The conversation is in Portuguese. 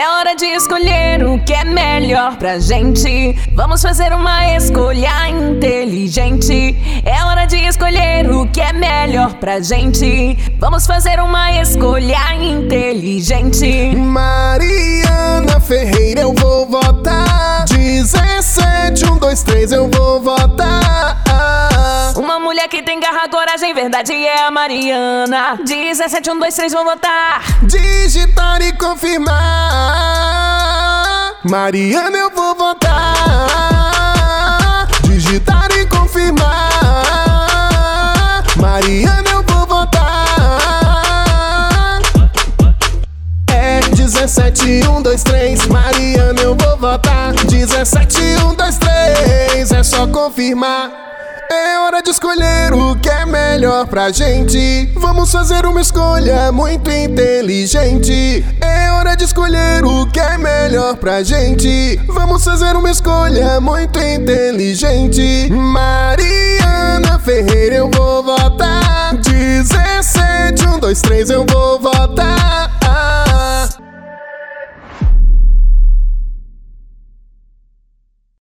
É hora de escolher o que é melhor pra gente. Vamos fazer uma escolha inteligente. É hora de escolher o que é melhor pra gente. Vamos fazer uma escolha inteligente. Mariana Ferreira, eu vou votar. 17, 1, 2, 3, eu vou votar. Uma mulher que tem garra, coragem, verdade é a Mariana. 17, 1, 2, 3, vou votar. Digitar e confirmar. Mariana, eu vou votar. Digitar e confirmar. Mariana, eu vou votar. É 17, 1, 2, 3. Mariana, eu vou votar. 17, 1, 2, 3. É só confirmar. É hora de escolher o que é melhor pra gente. Vamos fazer uma escolha muito inteligente. É hora de escolher o que é melhor pra gente. Vamos fazer uma escolha muito inteligente. Mariana Ferreira, eu vou votar. 17, 1, 2, 3, eu vou